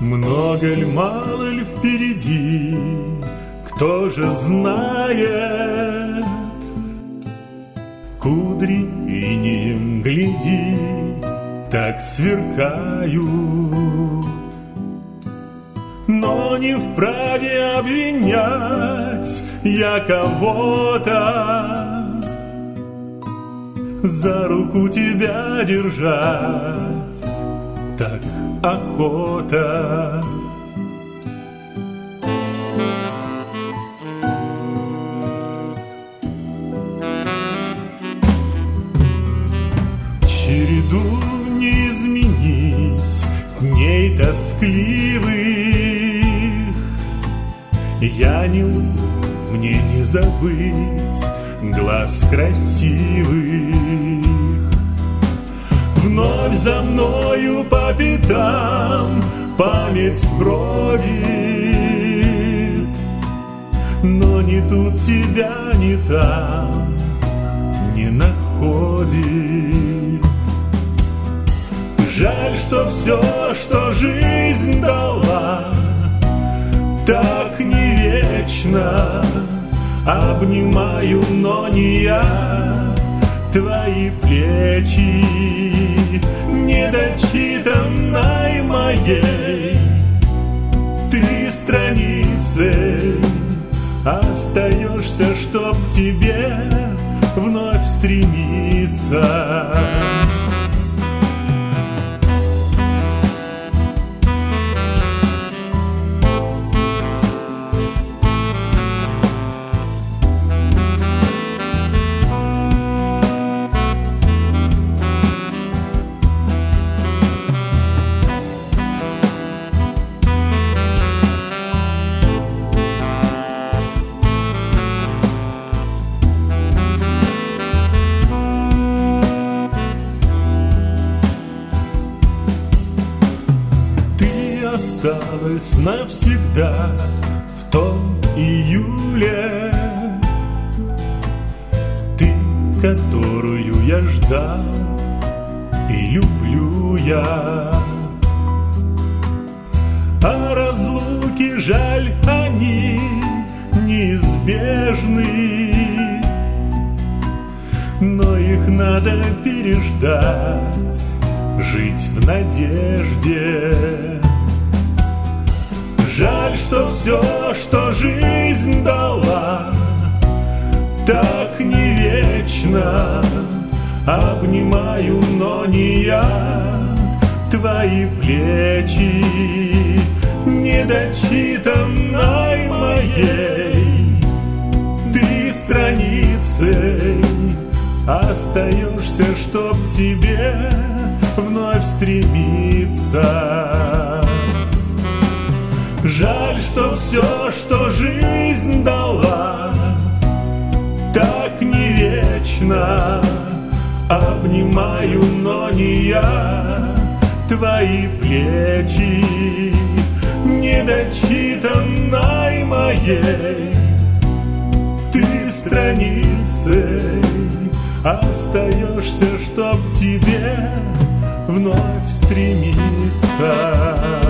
Много ль, мало ль впереди, кто же знает? Кудри инеем гляди, так сверкают. Но не вправе обвинять я кого-то, за руку тебя держать так охота. Череду не изменить дней тоскливых, я не лгу, мне не забыть глаз красивых. Вновь за мною по пятам память бродит, но ни тут тебя, ни там не находит. Жаль, что все, что жизнь дала, так не вечно. Обнимаю, но не я твои плечи, недочитанной моей ты страницей остаешься, чтоб к тебе вновь стремиться. Осталась навсегда в том июле, ты, которую я ждал и люблю я. А разлуки, жаль, они неизбежны, но их надо переждать, жить в надежде. Жаль, что все, что жизнь дала, так не вечно. Обнимаю, но не я твои плечи, недочитанной моей ты страницей остаешься, чтоб к тебе вновь стремиться. Жаль, что все, что жизнь дала, так не вечно. Обнимаю, но не я твои плечи, недочитанной моей ты страницей остаешься, чтоб к тебе вновь стремиться.